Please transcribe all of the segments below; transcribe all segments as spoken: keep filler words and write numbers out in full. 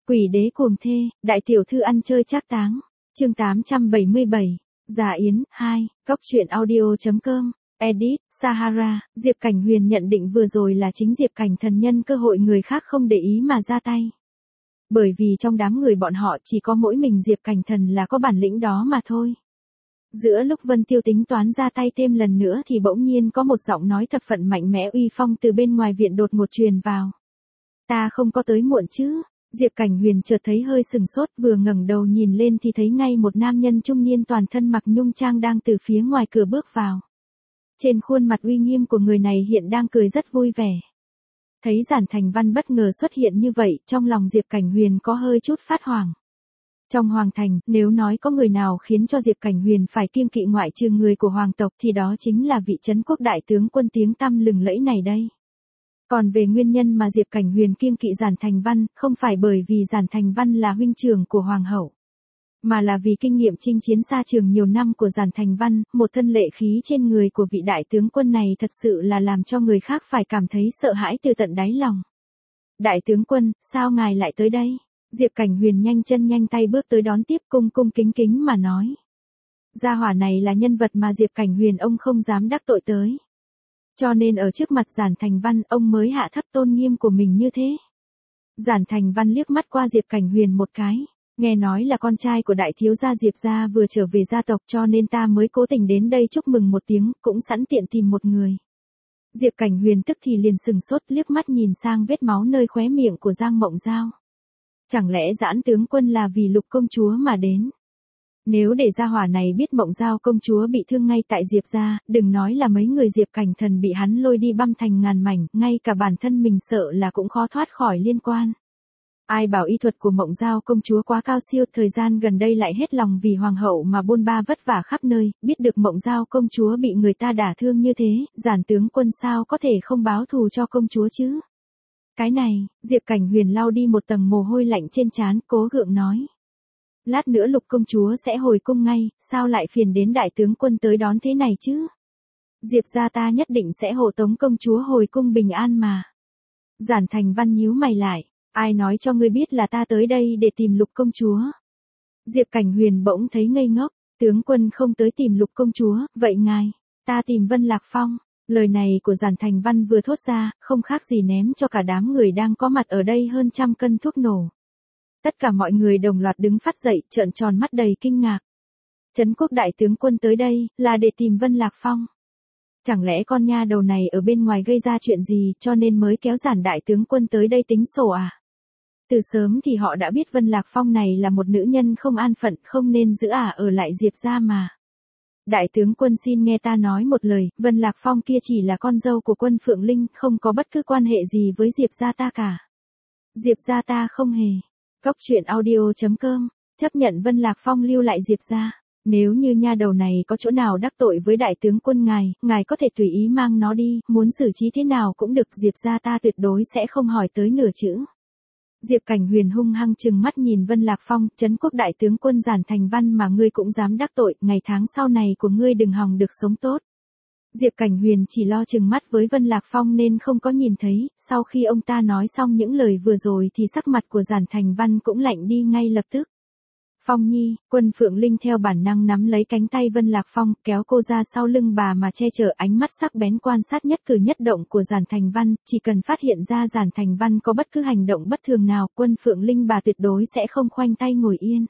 Quỷ đế cuồng thê, đại tiểu thư ăn chơi trác táng. Chương tám trăm bảy mươi bảy. Giả Yến, hai, Góc truyện audio.com. Edit, Sahara. Diệp Cảnh Huyền nhận định vừa rồi là chính Diệp Cảnh Thần nhân cơ hội người khác không để ý mà ra tay. Bởi vì trong đám người bọn họ chỉ có mỗi mình Diệp Cảnh Thần là có bản lĩnh đó mà thôi. Giữa lúc Vân Tiêu tính toán ra tay thêm lần nữa thì bỗng nhiên có một giọng nói thập phận mạnh mẽ uy phong từ bên ngoài viện đột ngột truyền vào. Ta không có tới muộn chứ? Diệp Cảnh Huyền chợt thấy hơi sừng sốt, vừa ngẩng đầu nhìn lên thì thấy ngay một nam nhân trung niên toàn thân mặc nhung trang đang từ phía ngoài cửa bước vào. Trên khuôn mặt uy nghiêm của người này hiện đang cười rất vui vẻ. Thấy Giản Thành Văn bất ngờ xuất hiện như vậy, trong lòng Diệp Cảnh Huyền có hơi chút phát hoảng. Trong Hoàng Thành, nếu nói có người nào khiến cho Diệp Cảnh Huyền phải kiêng kỵ ngoại trừ người của Hoàng tộc thì đó chính là vị trấn quốc đại tướng quân tiếng tăm lừng lẫy này đây. Còn về nguyên nhân mà Diệp Cảnh Huyền kiêng kỵ Giản Thành Văn, không phải bởi vì Giản Thành Văn là huynh trưởng của Hoàng hậu, mà là vì kinh nghiệm chinh chiến xa trường nhiều năm của Giản Thành Văn, một thân lệ khí trên người của vị đại tướng quân này thật sự là làm cho người khác phải cảm thấy sợ hãi từ tận đáy lòng. Đại tướng quân, sao ngài lại tới đây? Diệp Cảnh Huyền nhanh chân nhanh tay bước tới đón tiếp, cung cung kính kính mà nói. Gia hỏa này là nhân vật mà Diệp Cảnh Huyền ông không dám đắc tội tới. Cho nên ở trước mặt Giản Thành Văn ông mới hạ thấp tôn nghiêm của mình như thế. Giản Thành Văn liếc mắt qua Diệp Cảnh Huyền một cái. Nghe nói là con trai của đại thiếu gia Diệp gia vừa trở về gia tộc cho nên ta mới cố tình đến đây chúc mừng một tiếng, cũng sẵn tiện tìm một người. Diệp Cảnh Huyền tức thì liền sừng sốt liếc mắt nhìn sang vết máu nơi khóe miệng của Giang Mộng Giao. Chẳng lẽ Giản tướng quân là vì Lục công chúa mà đến? Nếu để gia hỏa này biết Mộng Giao công chúa bị thương ngay tại Diệp gia, đừng nói là mấy người Diệp Cảnh Thần bị hắn lôi đi băm thành ngàn mảnh, ngay cả bản thân mình sợ là cũng khó thoát khỏi liên quan. Ai bảo y thuật của Mộng Giao công chúa quá cao siêu, thời gian gần đây lại hết lòng vì hoàng hậu mà bôn ba vất vả khắp nơi, biết được Mộng Giao công chúa bị người ta đả thương như thế, Giản tướng quân sao có thể không báo thù cho công chúa chứ? Cái này, Diệp Cảnh Huyền lau đi một tầng mồ hôi lạnh trên trán, cố gượng nói. Lát nữa Lục công chúa sẽ hồi cung ngay, sao lại phiền đến đại tướng quân tới đón thế này chứ? Diệp gia ta nhất định sẽ hộ tống công chúa hồi cung bình an mà. Giản Thành Văn nhíu mày lại, ai nói cho ngươi biết là ta tới đây để tìm Lục công chúa? Diệp Cảnh Huyền bỗng thấy ngây ngốc, tướng quân không tới tìm Lục công chúa, vậy ngài, ta tìm Vân Lạc Phong. Lời này của Giản Thành Văn vừa thốt ra, không khác gì ném cho cả đám người đang có mặt ở đây hơn trăm cân thuốc nổ. Tất cả mọi người đồng loạt đứng phát dậy, trợn tròn mắt đầy kinh ngạc. Trấn quốc đại tướng quân tới đây, là để tìm Vân Lạc Phong. Chẳng lẽ con nha đầu này ở bên ngoài gây ra chuyện gì cho nên mới kéo Giản đại tướng quân tới đây tính sổ à? Từ sớm thì họ đã biết Vân Lạc Phong này là một nữ nhân không an phận, không nên giữ ả ở lại Diệp gia mà. Đại tướng quân xin nghe ta nói một lời, Vân Lạc Phong kia chỉ là con dâu của quân Phượng Linh, không có bất cứ quan hệ gì với Diệp gia ta cả. Diệp gia ta không hề. Góc truyện audio.com, chấp nhận Vân Lạc Phong lưu lại Diệp gia. Nếu như nha đầu này có chỗ nào đắc tội với đại tướng quân ngài, ngài có thể tùy ý mang nó đi, muốn xử trí thế nào cũng được, Diệp gia ta tuyệt đối sẽ không hỏi tới nửa chữ. Diệp Cảnh Huyền hung hăng trừng mắt nhìn Vân Lạc Phong, trấn quốc đại tướng quân Giản Thành Văn mà ngươi cũng dám đắc tội, ngày tháng sau này của ngươi đừng hòng được sống tốt. Diệp Cảnh Huyền chỉ lo trừng mắt với Vân Lạc Phong nên không có nhìn thấy, sau khi ông ta nói xong những lời vừa rồi thì sắc mặt của Giản Thành Văn cũng lạnh đi ngay lập tức. Phong Nhi, quân Phượng Linh theo bản năng nắm lấy cánh tay Vân Lạc Phong, kéo cô ra sau lưng bà mà che chở, ánh mắt sắc bén quan sát nhất cử nhất động của Giản Thành Văn, chỉ cần phát hiện ra Giản Thành Văn có bất cứ hành động bất thường nào, quân Phượng Linh bà tuyệt đối sẽ không khoanh tay ngồi yên.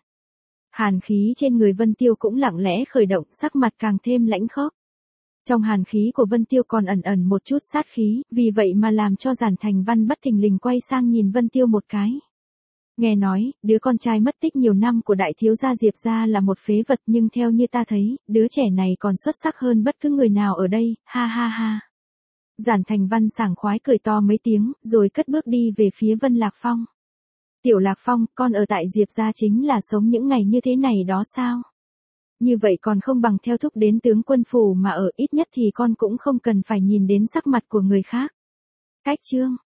Hàn khí trên người Vân Tiêu cũng lặng lẽ khởi động, sắc mặt càng thêm lãnh khốc. Trong hàn khí của Vân Tiêu còn ẩn ẩn một chút sát khí, vì vậy mà làm cho Giản Thành Văn bất thình lình quay sang nhìn Vân Tiêu một cái. Nghe nói, đứa con trai mất tích nhiều năm của đại thiếu gia Diệp gia là một phế vật, nhưng theo như ta thấy, đứa trẻ này còn xuất sắc hơn bất cứ người nào ở đây, ha ha ha. Giản Thành Văn sảng khoái cười to mấy tiếng, rồi cất bước đi về phía Vân Lạc Phong. Tiểu Lạc Phong, con ở tại Diệp gia chính là sống những ngày như thế này đó sao? Như vậy còn không bằng theo thúc đến tướng quân phủ mà ở, ít nhất thì con cũng không cần phải nhìn đến sắc mặt của người khác. Cách chương